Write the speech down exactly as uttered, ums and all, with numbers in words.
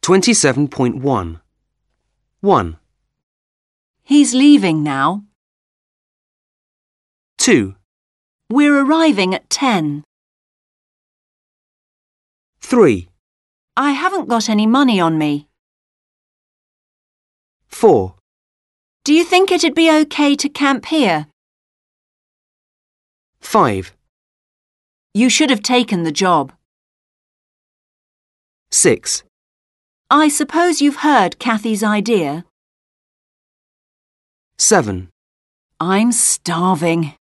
twenty-seven point one. one. He's leaving now. two. We're arriving at ten. three. I haven't got any money on me. four. Do you think it'd be okay to camp here? five. You should have taken the job. six. I suppose you've heard Kathy's idea. seven. I'm starving.